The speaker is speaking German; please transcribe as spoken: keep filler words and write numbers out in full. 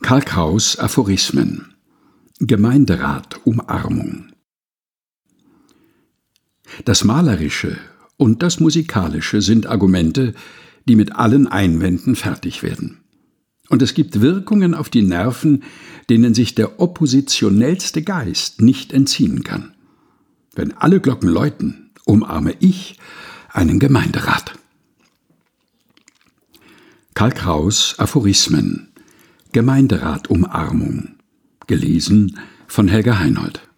Karl Kraus Aphorismen. Gemeinderat Umarmung. Das Malerische und das Musikalische sind Argumente, die mit allen Einwänden fertig werden. Und es gibt Wirkungen auf die Nerven, denen sich der oppositionellste Geist nicht entziehen kann. Wenn alle Glocken läuten, umarme ich einen Gemeinderat. Karl Kraus Aphorismen. Gemeinderat Umarmung. Gelesen von Helga Heinold.